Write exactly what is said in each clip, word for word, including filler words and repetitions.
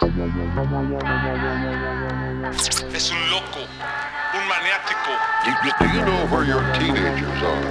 Es un loco, un maniático. Do, do, do you know where your teenagers are?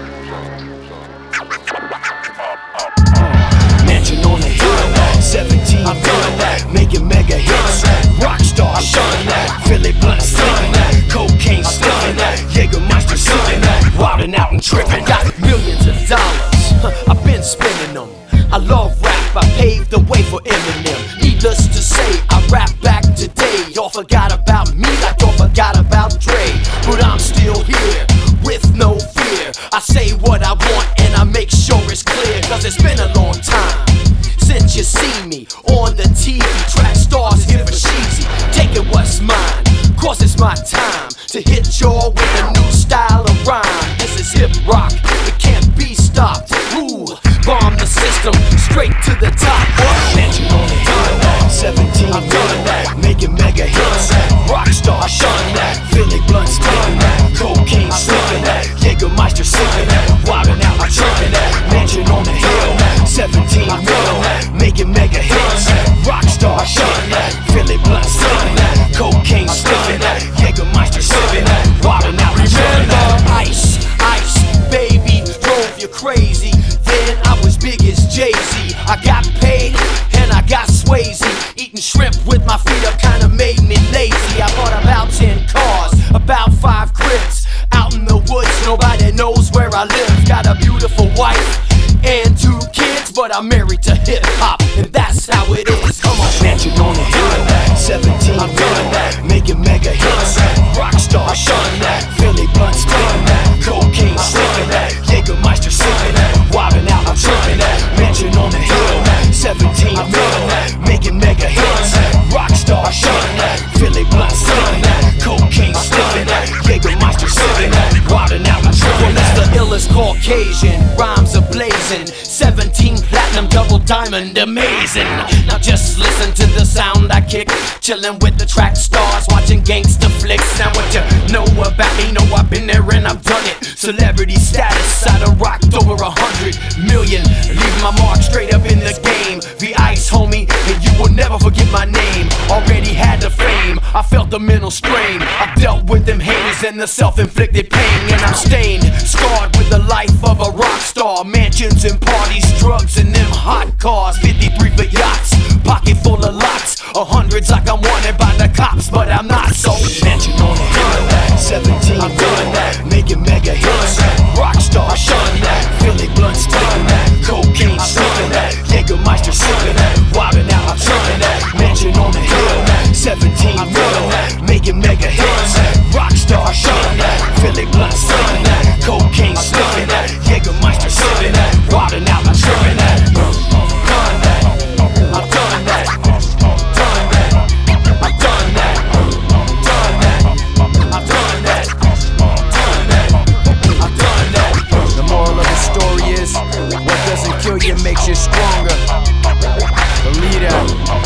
Mansion on the hill, seventeen I'm feeling that, making mega hits. Rockstar, shine that, Philly blunt slipping that, cocaine slipping that, Jägermeister sipping that, wildin' out and tripping. Got millions of dollars, huh, I've been spending them. I love rap, I paved the way for Eminem. Needless to say, I rap back today. Y'all forgot about me like y'all forgot about Dre. But I'm still here, with no fear. I say what I want and I make sure it's clear. Cause it's been a long time since you see me on the T V. Track stars here for Sheezy, taking what's mine. Cause it's my time to hit y'all with a new style of rhyme. This is hip rock, it can't be stopped. Ooh, bomb the system, straight to the top. Mansion on the hill, seventeen I'm doing that, making mega hits. Rockstar, shine that, Philly blunt spitting that, cocaine slipping that, Jägermeister sipping that, wildin' out, I'm tripping that. Mansion on the hill, seventeen I'm doing that, making mega hits. Rockstar, shine that, Philly blunt spitting that, cocaine slipping that, Jägermeister sipping that, wildin' out, I'm tripping that. Ice, ice, baby, drove you crazy. Then I was big as Jay-Z. I got paid and I got Swayze. Eating shrimp with my feet up kinda made me lazy. I bought about ten cars, about five cribs. Out in the woods, nobody knows where I live. Got a beautiful wife and two kids, but I'm married to hip-hop, and that's how it is. Come on. Mansion on the hill, seventeen I'm doing that, making mega hits. Rockstar, shine that, Philly blunt spitting that, cocaine slipping that, Jägermeister sipping that, wildin' out, I'm tripping that. Mansion on the hill, seventeen I'm doing that, making mega hits. Rockstar, shine that, Philly blunt spitting that, cocaine slipping that, Jägermeister sipping that, wildin' out, I'm tripping that. Well, it's the illest Caucasian, rhymes are blazing, seventeen platinum, double diamond, amazing. Now just listen to the sound I kick, chillin' with the track stars, watching gangster flicks. Now what you know about me, know I've been there and I've done it. Celebrity status, I done rocked over a hundred million, leaving my mark straight up in the game. The Ice, homie, and you will never forget my name. Already had the fame, I felt the mental strain. I dealt with them haters and the self-inflicted pain, and I'm stained, scarred with the life of a rock star. Mansions and parties, drugs and them hot cars, fifty-three for yachts, pocket full of lots, a hundreds like I'm wanted by the cops, but I'm not. So mansion on the hill, seventeen I'm doing that, making mega hits. Rockstar, shine that, Philly blunt spitting that, cocaine slipping that, Jägermeister sipping that, wildin' out, I'm tripping that. Mansion on the hill, seventeen I'm doing that, making mega hits. Rockstar, shine that, Philly blunt spitting that, cocaine slipping that, Jägermeister sipping that, wildin' out, I'm tripping that. Done that, I've done that, done that, I've done that, done that, I've done that, done that, I've done that. The moral of the story is, what doesn't kill you makes you stronger. Believe that.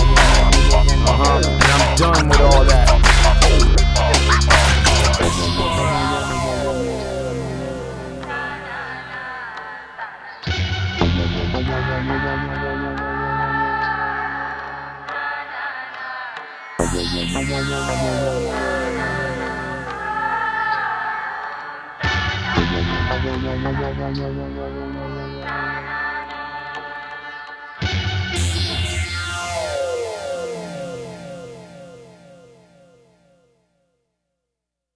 Uh-huh. And I'm done with all that. Thank you.